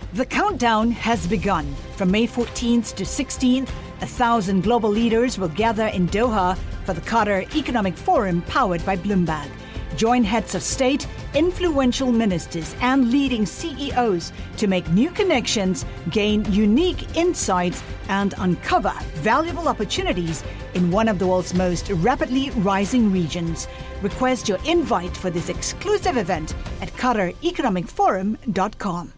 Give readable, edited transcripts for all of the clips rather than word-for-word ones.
The countdown has begun. From May 14th to 16th, 1,000 global leaders will gather in Doha for the Qatar Economic Forum powered by Bloomberg. Join heads of state, influential ministers, and leading CEOs to make new connections, gain unique insights, and uncover valuable opportunities in one of the world's most rapidly rising regions. Request your invite for this exclusive event at QatarEconomicForum.com.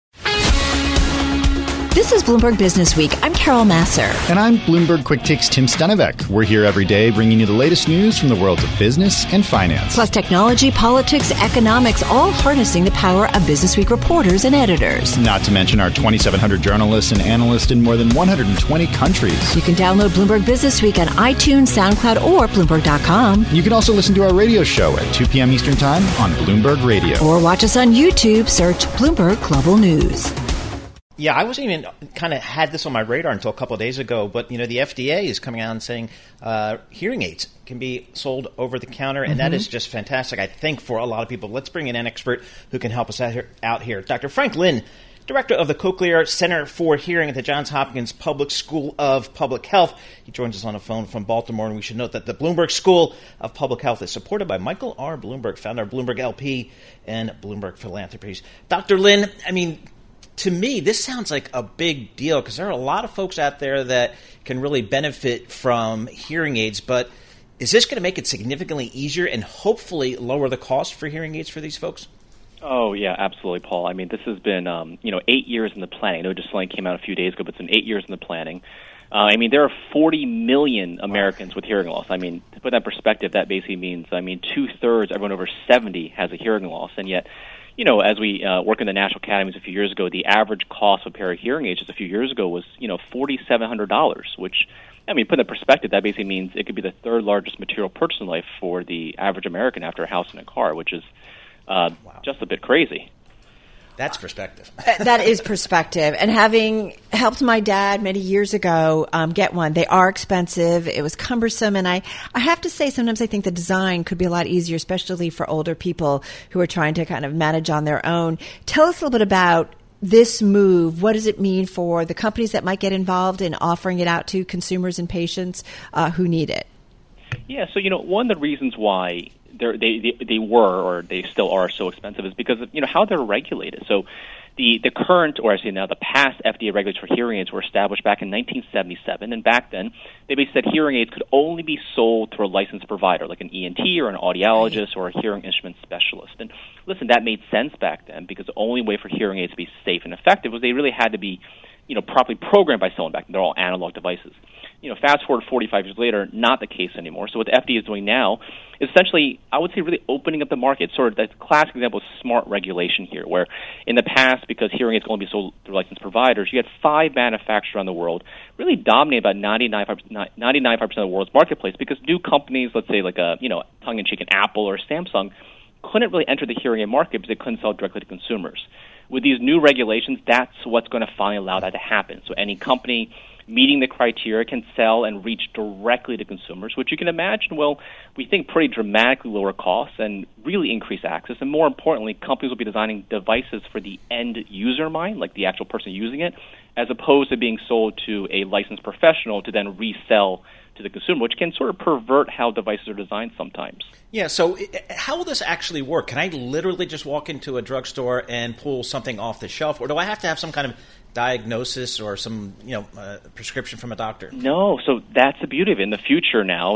This is Bloomberg Business Week. I'm Carol Massar. And I'm Bloomberg Quick Takes Tim Stenevec. We're here every day bringing you the latest news from the worlds of business and finance. Plus technology, politics, economics, all harnessing the power of Business Week reporters and editors. Not to mention our 2,700 journalists and analysts in more than 120 countries. You can download Bloomberg Business Week on iTunes, SoundCloud, or Bloomberg.com. You can also listen to our radio show at 2 p.m. Eastern Time on Bloomberg Radio. Or watch us on YouTube. Search Bloomberg Global News. Yeah, I wasn't even kind of had this on my radar until a couple of days ago. But, the FDA is coming out and saying hearing aids can be sold over the counter. And that is just fantastic, I think, for a lot of people. Let's bring in an expert who can help us out here. Dr. Frank Lin, Director of the Cochlear Center for Hearing at the Johns Hopkins Public School of Public Health. He joins us on the phone from Baltimore. And we should note that the Bloomberg School of Public Health is supported by Michael R. Bloomberg, founder of Bloomberg LP and Bloomberg Philanthropies. Dr. Lin, to me, this sounds like a big deal because there are a lot of folks out there that can really benefit from hearing aids. But is this going to make it significantly easier and hopefully lower the cost for hearing aids for these folks? Oh, yeah, absolutely, Paul. This has been, 8 years in the planning. I know just something came out a few days ago, but it's been 8 years in the planning. There are 40 million Americans with hearing loss. To put that in perspective, that basically means, two-thirds, everyone over 70 has a hearing loss. And yet, as we work in the National Academies a few years ago, the average cost of a pair of hearing aids just a few years ago was, $4,700, which, put in perspective, that basically means it could be the third largest material purchase in life for the average American after a house and a car, which is just a bit crazy. That's perspective. That is perspective. And having helped my dad many years ago get one, they are expensive. It was cumbersome. And I have to say, sometimes I think the design could be a lot easier, especially for older people who are trying to kind of manage on their own. Tell us a little bit about this move. What does it mean for the companies that might get involved in offering it out to consumers and patients who need it? Yeah, so, one of the reasons why they were or they still are so expensive is because of how they're regulated. So the current, or actually now the past FDA regulations for hearing aids were established back in 1977, and back then they basically said hearing aids could only be sold through a licensed provider like an ENT or an audiologist or a hearing instrument specialist. And listen, that made sense back then because the only way for hearing aids to be safe and effective was they really had to be properly programmed by someone back then. They're all analog devices. Fast forward 45 years later, not the case anymore. So what the FDA is doing now is essentially, I would say, really opening up the market. Sort of the classic example of smart regulation here, where in the past, because hearing aids can only be sold through licensed providers, you had 5 manufacturers around the world really dominate about 99% of the world's marketplace because new companies, let's say like a tongue-in-cheek an Apple or Samsung, couldn't really enter the hearing aid market because they couldn't sell directly to consumers. With these new regulations, that's what's going to finally allow that to happen. So any company meeting the criteria can sell and reach directly to consumers, which you can imagine will, we think, pretty dramatically lower costs and really increase access. And more importantly, companies will be designing devices for the end user in mind, like the actual person using it, as opposed to being sold to a licensed professional to then resell to the consumer, which can sort of pervert how devices are designed sometimes. Yeah, so how will this actually work? Can I literally just walk into a drugstore and pull something off the shelf, or do I have to have some kind of diagnosis or some prescription from a doctor? No, so that's the beauty of it. In the future now,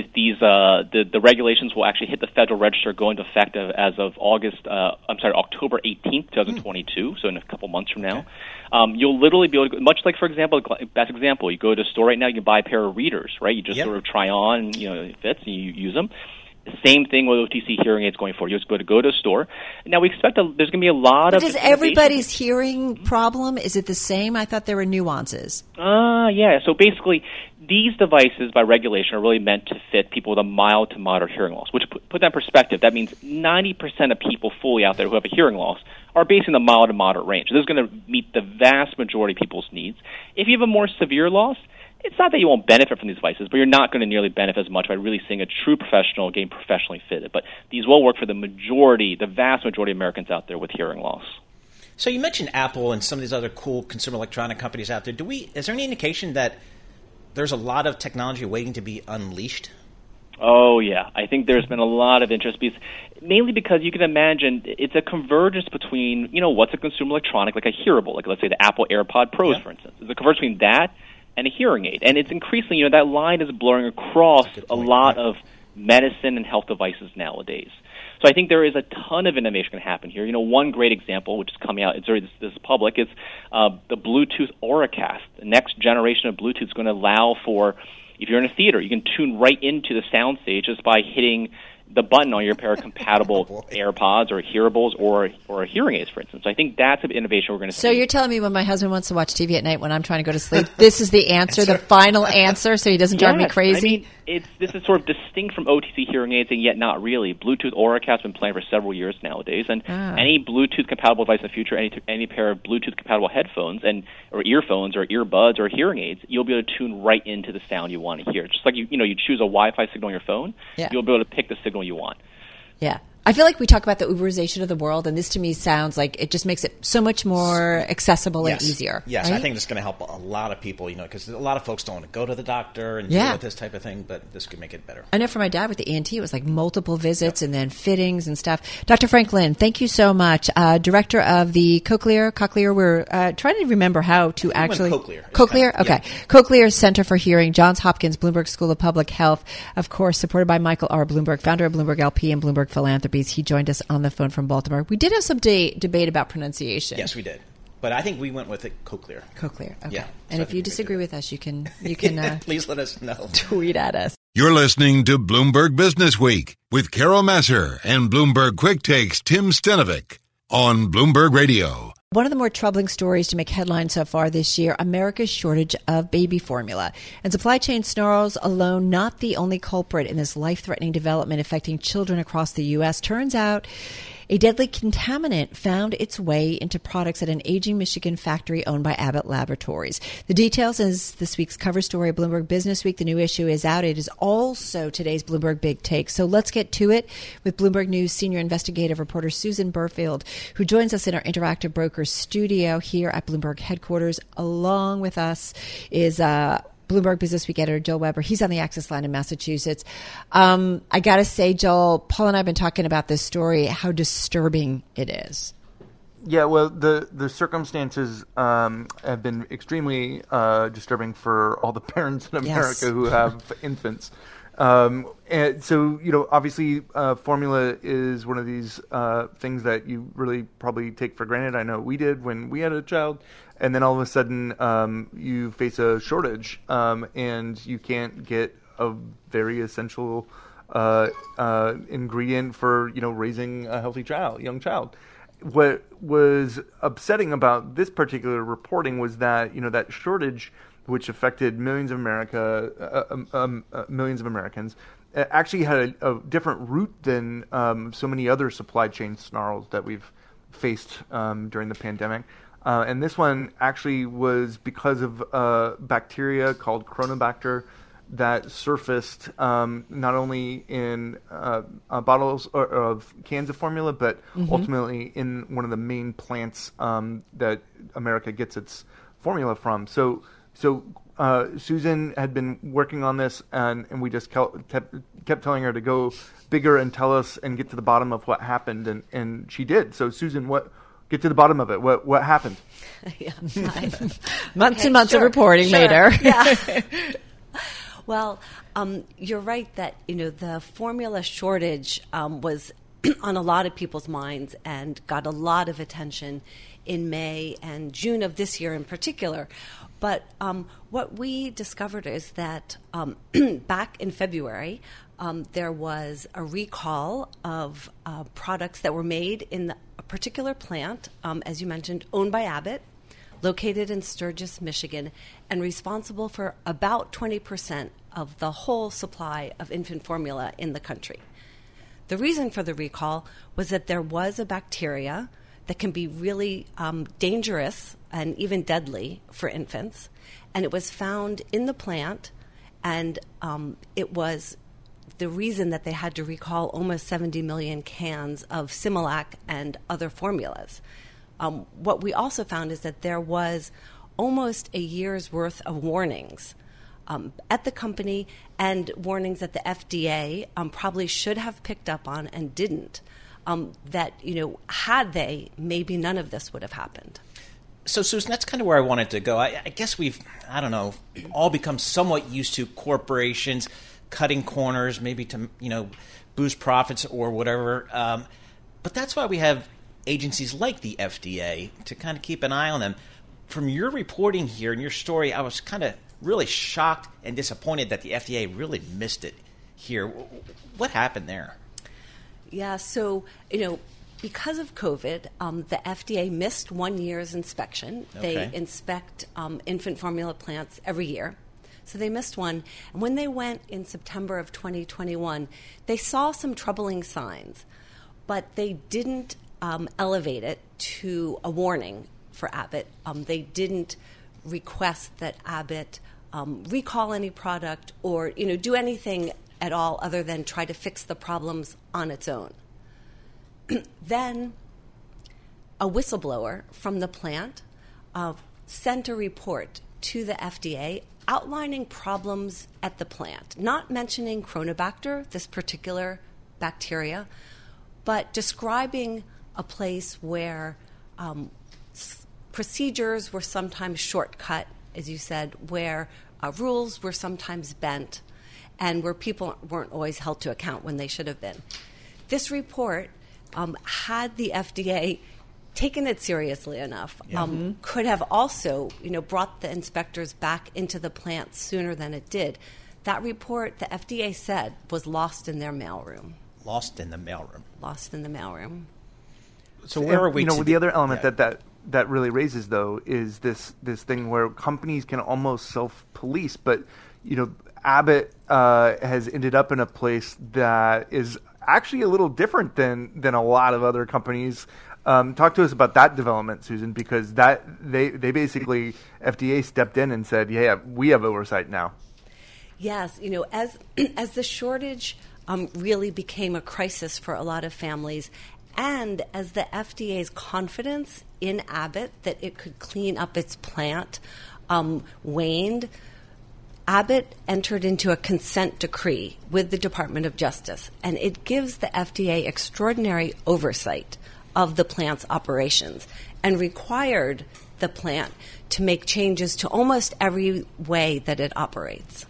the regulations will actually hit the Federal Register, go into effect as of October 18th, 2022, so in a couple months from now. Okay. You'll literally be able to, much like, for example, best example, you go to a store right now, you can buy a pair of readers, right? You just sort of try on, it fits, and you use them. Same thing with OTC hearing aids going forward. You just go to a store. Now, we expect there's going to be a lot of... But is everybody's hearing problem, is it the same? I thought there were nuances. Yeah. So basically, these devices, by regulation, are really meant to fit people with a mild to moderate hearing loss, which, put that in perspective, that means 90% of people fully out there who have a hearing loss are based in the mild to moderate range. So this is going to meet the vast majority of people's needs. If you have a more severe loss, it's not that you won't benefit from these devices, but you're not going to nearly benefit as much by really seeing a true professional getting professionally fitted. But these will work for the vast majority of Americans out there with hearing loss. So you mentioned Apple and some of these other cool consumer electronic companies out there. Is there any indication that there's a lot of technology waiting to be unleashed? Oh, yeah. I think there's been a lot of interest, mainly because you can imagine it's a convergence between, what's a consumer electronic, like a hearable, like let's say the Apple AirPod Pros, for instance. There's a convergence between that and a hearing aid. And it's increasingly, that line is blurring across a lot of medicine and health devices nowadays. So I think there is a ton of innovation going to happen here. One great example, which is coming out, this is public, is the Bluetooth Auracast. The next generation of Bluetooth is going to allow for, if you're in a theater, you can tune right into the sound stage just by hitting the button on your pair of compatible AirPods or hearables or hearing aids, for instance. So I think that's an innovation we're going to see. So you're telling me when my husband wants to watch TV at night when I'm trying to go to sleep, this is the answer, the final answer, so he doesn't drive me crazy? I mean, this is sort of distinct from OTC hearing aids, and yet not really. Bluetooth Auracast has been playing for several years nowadays, and any Bluetooth-compatible device in the future, any pair of Bluetooth-compatible headphones or earphones or earbuds or hearing aids, you'll be able to tune right into the sound you want to hear. Just like you choose a Wi-Fi signal on your phone, you'll be able to pick the signal you want. Yeah. I feel like we talk about the Uberization of the world, and this to me sounds like it just makes it so much more accessible and easier. Yes, right? I think it's going to help a lot of people, because a lot of folks don't want to go to the doctor and deal with this type of thing, but this could make it better. I know for my dad with the ENT, it was like multiple visits and then fittings and stuff. Dr. Frank Lin, thank you so much. Director of the Cochlear. We're trying to remember how to actually... Cochlear? Okay. Yeah. Cochlear Center for Hearing, Johns Hopkins, Bloomberg School of Public Health, of course, supported by Michael R. Bloomberg, founder of Bloomberg LP and Bloomberg Philanthropies. He joined us on the phone from Baltimore. We did have some debate about pronunciation. Yes, we did. But I think we went with it Cochlear. Cochlear, okay. Yeah, and if you disagree with us, you can please let us know. Tweet at us. You're listening to Bloomberg Business Week with Carol Massar and Bloomberg Quick Takes Tim Stenovic on Bloomberg Radio. One of the more troubling stories to make headlines so far this year, America's shortage of baby formula. And supply chain snarls alone, not the only culprit in this life-threatening development affecting children across the U.S. Turns out a deadly contaminant found its way into products at an aging Michigan factory owned by Abbott Laboratories. The details is this week's cover story of Bloomberg Business Week. The new issue is out. It is also today's Bloomberg Big Take. So let's get to it with Bloomberg News senior investigative reporter Susan Burfield, who joins us in our Interactive Brokers studio here at Bloomberg headquarters. Along with us is Bloomberg Business Week editor Joel Weber. He's on the Access line in Massachusetts. I got to say, Joel, Paul and I have been talking about this story, how disturbing it is. Yeah, well, the circumstances have been extremely disturbing for all the parents in America who have infants. And so, obviously, formula is one of these things that you really probably take for granted. I know we did when we had a child. And then all of a sudden, you face a shortage, and you can't get a very essential ingredient for raising a healthy young child. What was upsetting about this particular reporting was that that shortage, which affected millions of Americans, actually had a different root than so many other supply chain snarls that we've faced during the pandemic. And this one actually was because of bacteria called Chronobacter that surfaced not only in bottles of cans of formula, but ultimately in one of the main plants that America gets its formula from. So Susan had been working on this, and we just kept telling her to go bigger and tell us and get to the bottom of what happened, and she did. So Susan, get to the bottom of it. What happened? Months and months of reporting later. Yeah. Well, you're right that the formula shortage was on a lot of people's minds and got a lot of attention in May and June of this year in particular. But what we discovered is that back in February, there was a recall of products that were made in a particular plant, as you mentioned, owned by Abbott, located in Sturgis, Michigan, and responsible for about 20% of the whole supply of infant formula in the country. The reason for the recall was that there was a bacteria that can be really dangerous and even deadly for infants, and it was found in the plant, and it was the reason that they had to recall almost 70 million cans of Similac and other formulas. what we also found is that there was almost a year's worth of warnings at the company, and warnings that the FDA probably should have picked up on and didn't. That, had they, maybe none of this would have happened. So, Susan, that's kind of where I wanted to go. I guess we've, all become somewhat used to corporations cutting corners, maybe to, boost profits or whatever. But that's why we have agencies like the FDA to kind of keep an eye on them. From your reporting here and your story, I was kind of really shocked and disappointed that the FDA really missed it here. What happened there? Yeah, so, because of COVID, the FDA missed 1 year's inspection. Okay. They inspect infant formula plants every year. So they missed one. And when they went in September of 2021, they saw some troubling signs, but they didn't elevate it to a warning for Abbott. They didn't request that Abbott recall any product or, do anything at all other than try to fix the problems on its own. Then a whistleblower from the plant sent a report to the FDA outlining problems at the plant, not mentioning Cronobacter, this particular bacteria, but describing a place where procedures were sometimes shortcut, as you said, where rules were sometimes bent, and where people weren't always held to account when they should have been. This report, had the FDA taken it seriously enough, could have also, brought the inspectors back into the plant sooner than it did. That report, the FDA said, was lost in their mailroom. Lost in the mailroom. Lost in the mailroom. So where are we? The other element that really raises, though, is this thing where companies can almost self-police, but Abbott has ended up in a place that is actually a little different than a lot of other companies. Talk to us about that development, Susan, because that they basically, FDA stepped in and said, yeah, we have oversight now. Yes, as the shortage really became a crisis for a lot of families, and as the FDA's confidence in Abbott that it could clean up its plant waned, Abbott entered into a consent decree with the Department of Justice, and it gives the FDA extraordinary oversight of the plant's operations and required the plant to make changes to almost every way that it operates.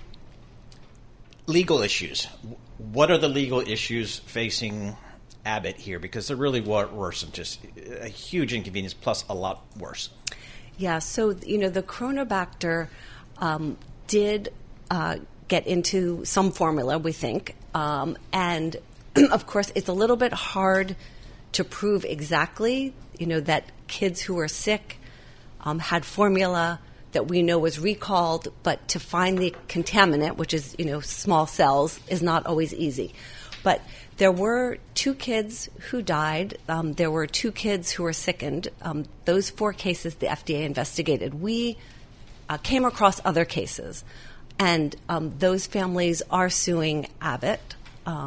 Legal issues. What are the legal issues facing Abbott here? Because there really were some just a huge inconvenience plus a lot worse. Yeah, so, the Cronobacter did get into some formula, we think. And, of course, it's a little bit hard to prove exactly, that kids who were sick had formula that we know was recalled, but to find the contaminant, which is, small cells, is not always easy. But there were 2 kids who died. There were 2 kids who were sickened. Those 4 cases the FDA investigated. We came across other cases, and those families are suing Abbott.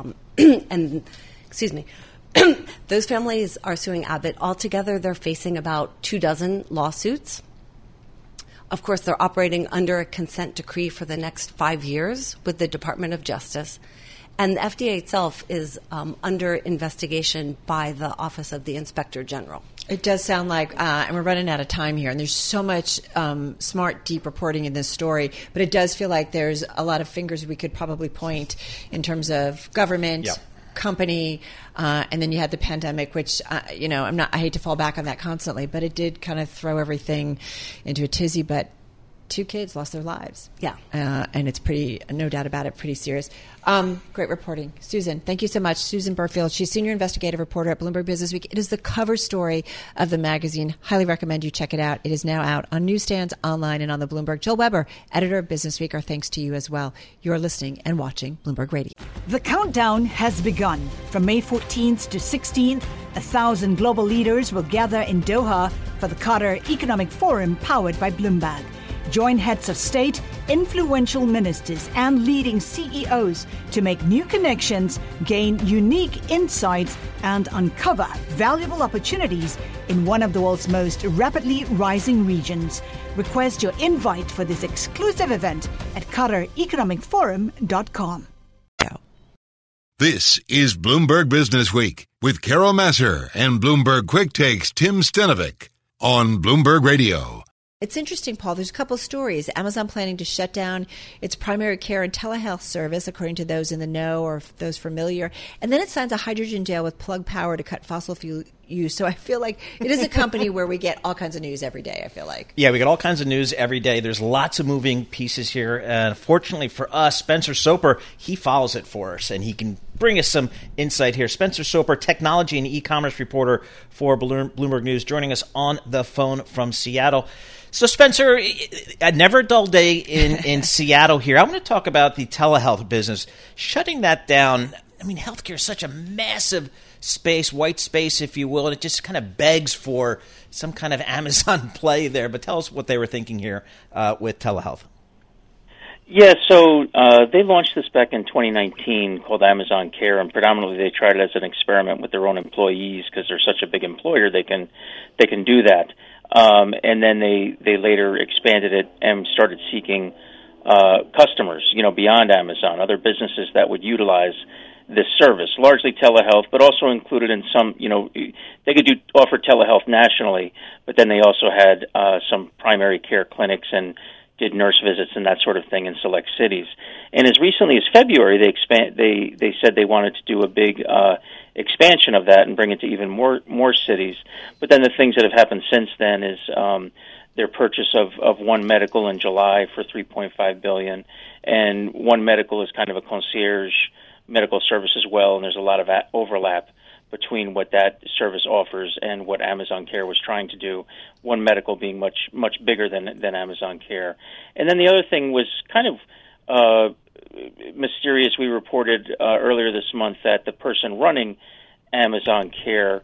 Those families are suing Abbott. Altogether, they're facing about 24 lawsuits. Of course, they're operating under a consent decree for the next 5 years with the Department of Justice. And the FDA itself is under investigation by the Office of the Inspector General. It does sound like, and we're running out of time here, and there's so much smart, deep reporting in this story, but it does feel like there's a lot of fingers we could probably point in terms of government, company, and then you had the pandemic, which, I hate to fall back on that constantly, but it did kind of throw everything into a tizzy, but 2 kids lost their lives. Yeah. And it's pretty, no doubt about it, pretty serious. Great reporting. Susan, thank you so much. Susan Burfield, she's senior investigative reporter at Bloomberg Businessweek. It is the cover story of the magazine. Highly recommend you check it out. It is now out on newsstands, online, and on the Bloomberg. Joel Weber, editor of Businessweek, our thanks to you as well. You're listening and watching Bloomberg Radio. The countdown has begun. From May 14th to 16th, 1,000 global leaders will gather in Doha for the Qatar Economic Forum powered by Bloomberg. Join heads of state, influential ministers and leading CEOs to make new connections, gain unique insights, and uncover valuable opportunities in one of the world's most rapidly rising regions. Request your invite for this exclusive event at QatarEconomicForum.com. This is Bloomberg Business Week with Carol Massar and Bloomberg Quick Takes Tim Stenovic on Bloomberg Radio. It's interesting, Paul. There's a couple of stories. Amazon planning to shut down its primary care and telehealth service, according to those in the know or those familiar. And then it signs a hydrogen deal with Plug Power to cut fossil fuel use. So I feel like it is a company where we get all kinds of news every day, I feel like. Yeah, we get all kinds of news every day. There's lots of moving pieces here. And fortunately for us, Spencer Soper, he follows it for us, and he can bring us some insight here. Spencer Soper, technology and e-commerce reporter for Bloomberg News, joining us on the phone from Seattle. So, Spencer, a never dull day in Seattle here. I want to talk about the telehealth business. Shutting that down, I mean, healthcare is such a massive space, white space, if you will, and it just kind of begs for some kind of Amazon play there. But tell us what they were thinking here with telehealth. Yeah, so they launched this back in 2019 called Amazon Care, and predominantly they tried it as an experiment with their own employees because they're such a big employer they can do that. And then they later expanded it and started seeking customers, beyond Amazon, other businesses that would utilize this service, largely telehealth, but also included in some, they could offer telehealth nationally, but then they also had some primary care clinics and did nurse visits and that sort of thing in select cities. And as recently as February, they said they wanted to do a big expansion of that and bring it to even more cities. But then the things that have happened since then is their purchase of One Medical in July for $3.5 billion, and One Medical is kind of a concierge medical service as well, and there's a lot of overlap between what that service offers and what Amazon Care was trying to do, One Medical being much bigger than Amazon Care. And then the other thing was kind of mysterious. We reported earlier this month that the person running Amazon Care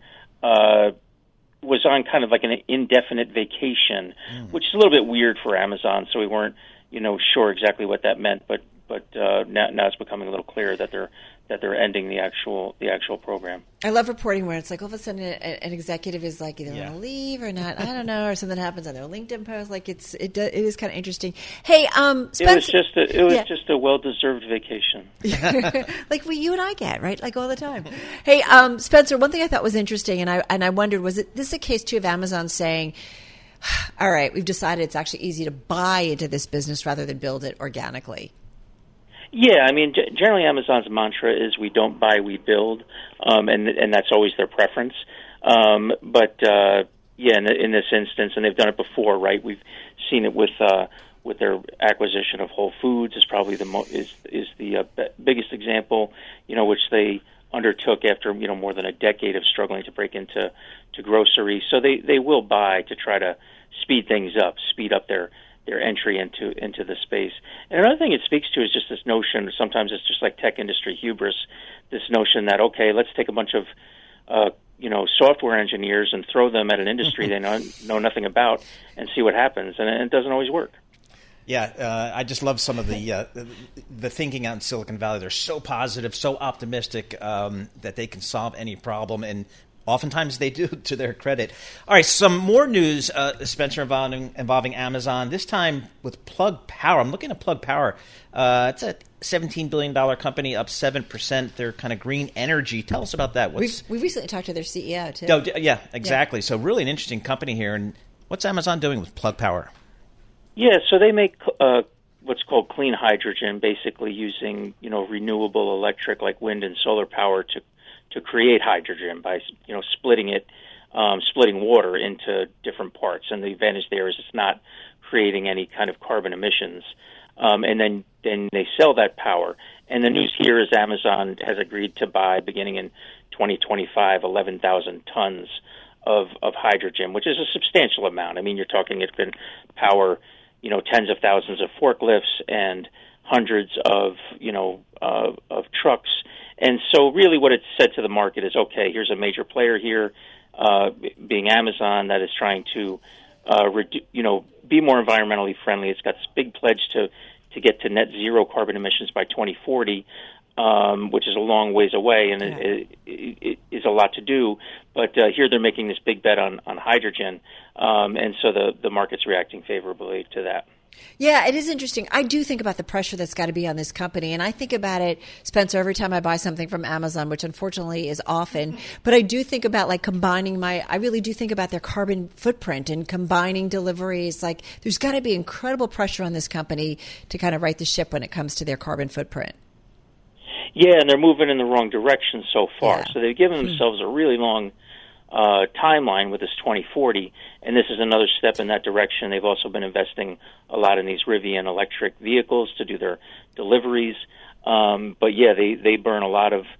was on kind of like an indefinite vacation, which is a little bit weird for Amazon, so we weren't sure exactly what that meant, but now it's becoming a little clearer that they're ending the actual program. I love reporting where it's like all of a sudden an executive is like either want to leave or not, I don't know, or something happens on their LinkedIn post. Like it is kind of interesting. Hey, Spencer, it was just a well-deserved vacation, like you and I get, right? Like all the time. Hey, Spencer, one thing I thought was interesting, and I wondered, was this a case too of Amazon saying, all right, we've decided it's actually easy to buy into this business rather than build it organically? Yeah, I mean, generally Amazon's mantra is we don't buy, we build, and that's always their preference. But in this instance, and they've done it before, right? We've seen it with their acquisition of Whole Foods is probably the biggest example, which they undertook after more than a decade of struggling to break into grocery. So they will buy to try to speed things up, speed up their entry into the space. And another thing it speaks to is just this notion, sometimes it's just like tech industry hubris, this notion that, okay, let's take a bunch of software engineers and throw them at an industry they know nothing about and see what happens. And it doesn't always work. Yeah, I just love some of the thinking out in Silicon Valley. They're so positive, so optimistic that they can solve any problem, and oftentimes they do, to their credit. All right, some more news, Spencer, involving Amazon, this time with Plug Power. I'm looking at Plug Power. It's a $17 billion company, up 7%. They're kind of green energy. Tell us about that. We recently talked to their CEO, too. Oh, yeah, exactly. Yeah. So really an interesting company here. And what's Amazon doing with Plug Power? Yeah, so they make what's called clean hydrogen, basically using renewable electric like wind and solar power to create hydrogen by splitting water into different parts. And the advantage there is it's not creating any kind of carbon emissions. And then they sell that power. And the news here is Amazon has agreed to buy, beginning in 2025, 11,000 tons of hydrogen, which is a substantial amount. I mean, you're talking it can power tens of thousands of forklifts and hundreds of trucks. And so really what it's said to the market is, okay, here's a major player here, being Amazon, that is trying to be more environmentally friendly. It's got this big pledge to to get to net zero carbon emissions by 2040, which is a long ways away, and it is a lot to do. But here they're making this big bet on hydrogen, and so the market's reacting favorably to that. Yeah, it is interesting. I do think about the pressure that's got to be on this company. And I think about it, Spencer, every time I buy something from Amazon, which unfortunately is often. But I do think about like combining I really do think about their carbon footprint and combining deliveries. Like there's got to be incredible pressure on this company to kind of right the ship when it comes to their carbon footprint. Yeah, and they're moving in the wrong direction so far. Yeah. So they've given themselves a really long timeline with this 2040, and this is another step in that direction. They've also been investing a lot in these Rivian electric vehicles to do their deliveries. But yeah, they burn a lot of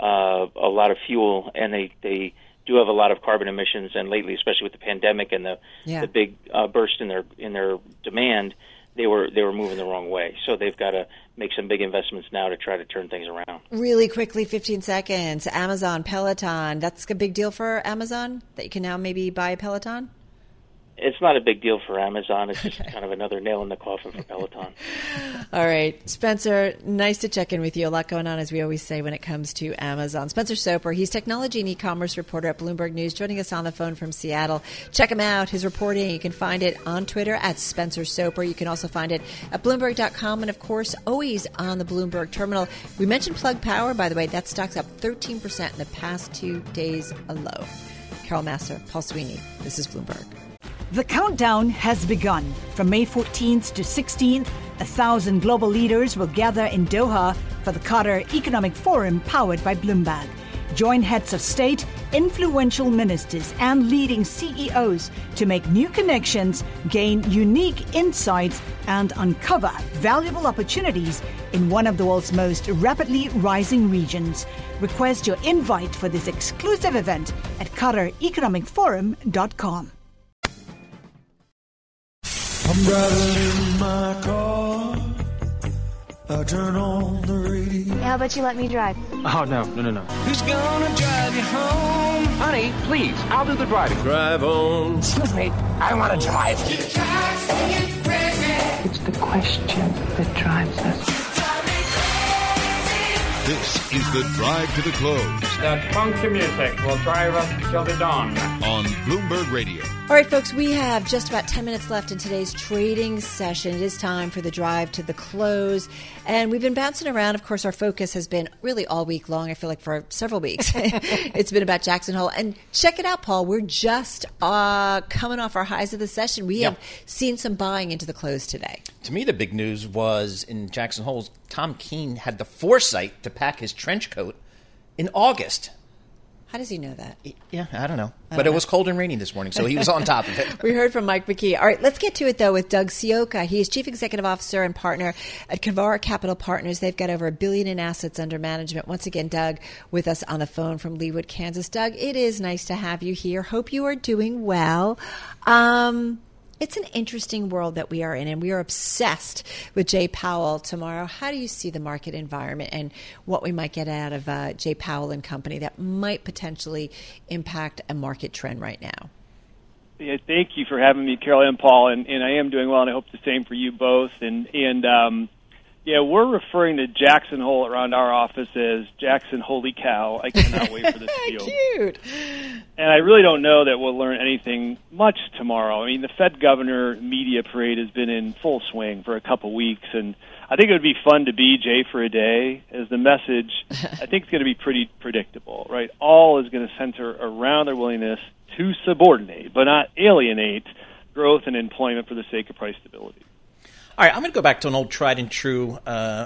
fuel, and they do have a lot of carbon emissions. And lately, especially with the pandemic and the big burst in their demand, they were moving the wrong way. So they've got to make some big investments now to try to turn things around. Really quickly, 15 seconds. Amazon, Peloton. That's a big deal for Amazon that you can now maybe buy a Peloton? It's not a big deal for Amazon. It's just kind of another nail in the coffin for Peloton. All right. Spencer, nice to check in with you. A lot going on, as we always say, when it comes to Amazon. Spencer Soper, he's technology and e-commerce reporter at Bloomberg News, joining us on the phone from Seattle. Check him out, his reporting. You can find it on Twitter at Spencer Soper. You can also find it at Bloomberg.com and, of course, always on the Bloomberg terminal. We mentioned Plug Power, by the way. That stock's up 13% in the past 2 days alone. Carol Massar, Paul Sweeney. This is Bloomberg. The countdown has begun. From May 14th to 16th, 1,000 global leaders will gather in Doha for the Qatar Economic Forum powered by Bloomberg. Join heads of state, influential ministers, and leading CEOs to make new connections, gain unique insights, and uncover valuable opportunities in one of the world's most rapidly rising regions. Request your invite for this exclusive event at QatarEconomicForum.com. I'm driving in my car, I turn on the radio. How about you let me drive? Oh, no. Who's gonna drive you home? Honey, please, I'll do the driving. Drive on. Excuse me, I want to drive. It's the question that drives us. This is the Drive to the Close. That funky music will drive us till the dawn. On Bloomberg Radio. All right, folks, we have just about 10 minutes left in today's trading session. It is time for the drive to the close. And we've been bouncing around. Of course, our focus has been really all week long. I feel like for several weeks. It's been about Jackson Hole. And check it out, Paul. We're just coming off our highs of the session. We have seen some buying into the close today. To me, the big news was in Jackson Hole, Tom Keene had the foresight to pack his trench coat in August. How does he know that? Yeah, I don't know. But it was cold and rainy this morning, so he was on top of it. We heard from Mike McKee. All right, let's get to it, though, with Doug Sioka. He is Chief Executive Officer and Partner at Kavara Capital Partners. They've got over $1 billion in assets under management. Once again, Doug with us on the phone from Leawood, Kansas. Doug, it is nice to have you here. Hope you are doing well. It's an interesting world that we are in, and we are obsessed with Jay Powell tomorrow. How do you see the market environment and what we might get out of Jay Powell and company that might potentially impact a market trend right now? Yeah, thank you for having me, Carol and Paul, and I am doing well, and I hope the same for you both. Yeah, we're referring to Jackson Hole around our office as Jackson Holy Cow. I cannot wait for this deal. Cute. And I really don't know that we'll learn anything much tomorrow. I mean, the Fed governor media parade has been in full swing for a couple weeks, and I think it would be fun to be Jay for a day, as the message, I think, is going to be pretty predictable, right? All is going to center around their willingness to subordinate, but not alienate, growth and employment for the sake of price stability. All right, I'm going to go back to an old tried and true,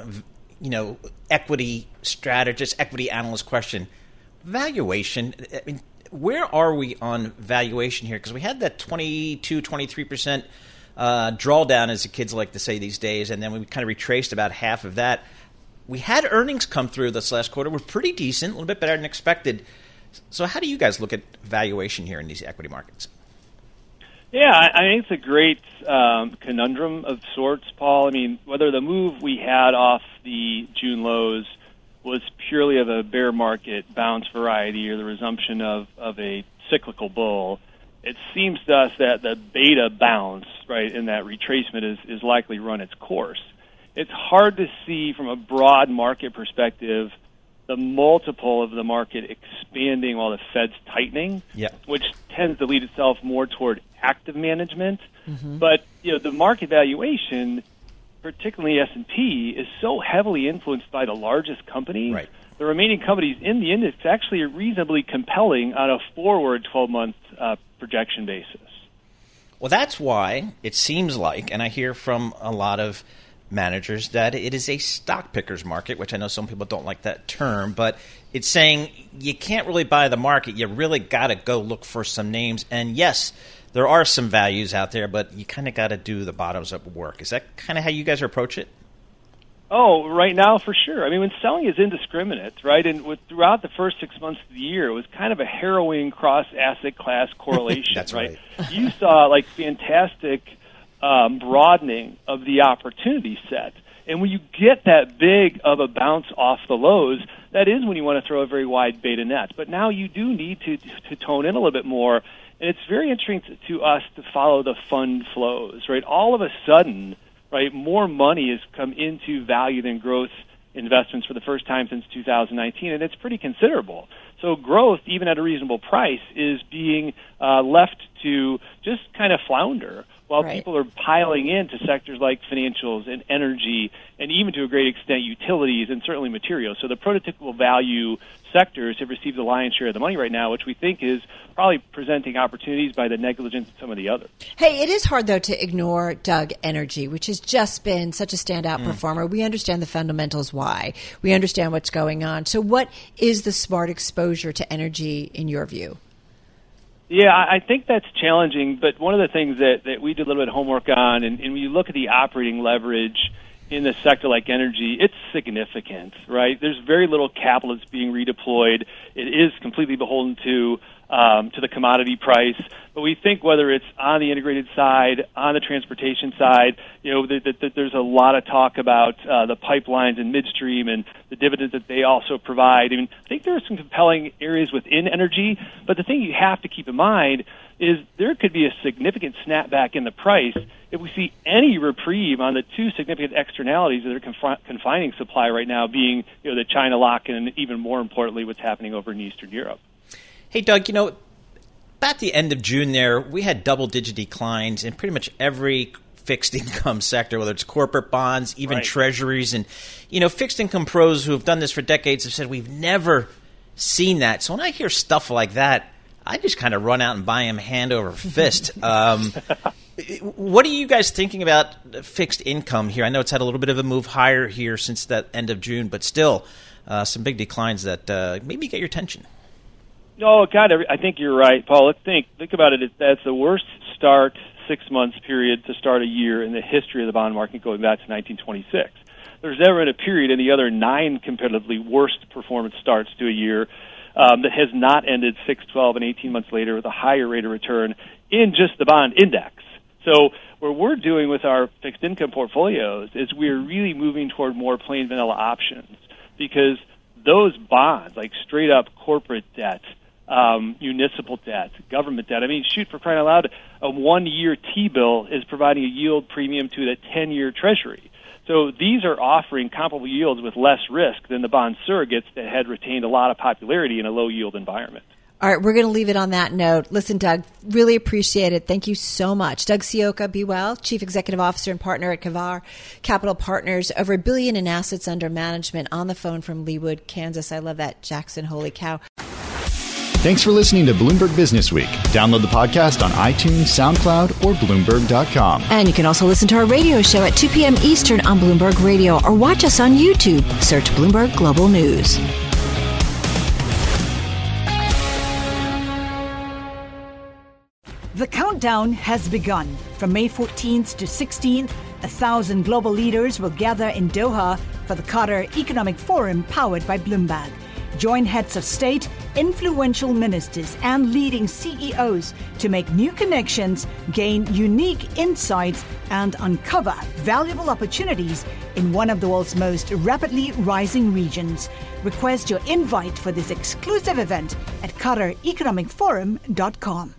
equity strategist, equity analyst question. Valuation, I mean, where are we on valuation here? Because we had that 22, 23% drawdown, as the kids like to say these days, and then we kind of retraced about half of that. We had earnings come through this last quarter. We're pretty decent, a little bit better than expected. So how do you guys look at valuation here in these equity markets? Yeah, I think it's a great conundrum of sorts, Paul. I mean, whether the move we had off the June lows was purely of a bear market bounce variety or the resumption of a cyclical bull, it seems to us that the beta bounce, right, in that retracement is likely run its course. it's hard to see from a broad market perspective the multiple of the market expanding while the Fed's tightening, which tends to lead itself more toward active management. But the market valuation, particularly S&P, is so heavily influenced by the largest companies. Right. The remaining companies in the index actually are reasonably compelling on a forward 12-month projection basis. Well, that's why it seems like, and I hear from a lot of managers, that it is a stock picker's market, which I know some people don't like that term, but it's saying you can't really buy the market. You really got to go look for some names. And yes, there are some values out there, but you kind of got to do the bottoms-up work. Is that kind of how you guys approach it? Oh, right now, for sure. I mean, when selling is indiscriminate, right, and throughout the first 6 months of the year, it was kind of a harrowing cross-asset class correlation. That's right. You saw, fantastic broadening of the opportunity set. And when you get that big of a bounce off the lows, that is when you want to throw a very wide beta net. But now you do need to tone in a little bit more. And it's very interesting to us to follow the fund flows, right? All of a sudden, right, more money has come into value than growth investments for the first time since 2019, and it's pretty considerable. So growth, even at a reasonable price, is being left to just kind of flounder while people are piling into sectors like financials and energy and even to a great extent utilities and certainly materials. So the prototypical value sectors have received the lion's share of the money right now, which we think is probably presenting opportunities by the negligence of some of the others. Hey, it is hard, though, to ignore, Doug, energy, which has just been such a standout performer. We understand the fundamentals why. We understand what's going on. So what is the smart exposure to energy in your view? Yeah, I think that's challenging, but one of the things that we did a little bit of homework on, and when you look at the operating leverage in a sector like energy, it's significant, right? There's very little capital that's being redeployed. It is completely beholden to the commodity price. But we think whether it's on the integrated side, on the transportation side, there's a lot of talk about the pipelines and midstream and the dividends that they also provide. I mean, I think there are some compelling areas within energy, but the thing you have to keep in mind is there could be a significant snapback in the price if we see any reprieve on the two significant externalities that are confining supply right now, being the China lock-in and even more importantly what's happening over in Eastern Europe. Hey, Doug, about the end of June there, we had double-digit declines in pretty much every fixed income sector, whether it's corporate bonds, even treasuries. And, fixed income pros who have done this for decades have said we've never seen that. So when I hear stuff like that, I just kind of run out and buy them hand over fist. What are you guys thinking about fixed income here? I know it's had a little bit of a move higher here since that end of June, but still some big declines that maybe get your attention. No, God, I think you're right, Paul. Let's think about it. That's the worst start 6 months period to start a year in the history of the bond market going back to 1926. There's never been a period in the other 9 competitively worst performance starts to a year that has not ended 6, 12, and 18 months later with a higher rate of return in just the bond index. So what we're doing with our fixed income portfolios is we're really moving toward more plain vanilla options, because those bonds, like straight up corporate debt, municipal debt, government debt. I mean, shoot, for crying out loud, a 1-year T-bill is providing a yield premium to the 10-year Treasury. So these are offering comparable yields with less risk than the bond surrogates that had retained a lot of popularity in a low-yield environment. All right, we're going to leave it on that note. Listen, Doug, really appreciate it. Thank you so much. Doug Sioka, be well, Chief Executive Officer and Partner at Kavar Capital Partners, over $1 billion in assets under management, on the phone from Leawood, Kansas. I love that, Jackson. Holy cow. Thanks for listening to Bloomberg Business Week. Download the podcast on iTunes, SoundCloud, or Bloomberg.com. And you can also listen to our radio show at 2 p.m. Eastern on Bloomberg Radio, or watch us on YouTube. Search Bloomberg Global News. The countdown has begun. From May 14th to 16th, 1,000 global leaders will gather in Doha for the Qatar Economic Forum powered by Bloomberg. Join heads of state, influential ministers, and leading CEOs to make new connections, gain unique insights, and uncover valuable opportunities in one of the world's most rapidly rising regions. Request your invite for this exclusive event at QatarEconomicForum.com.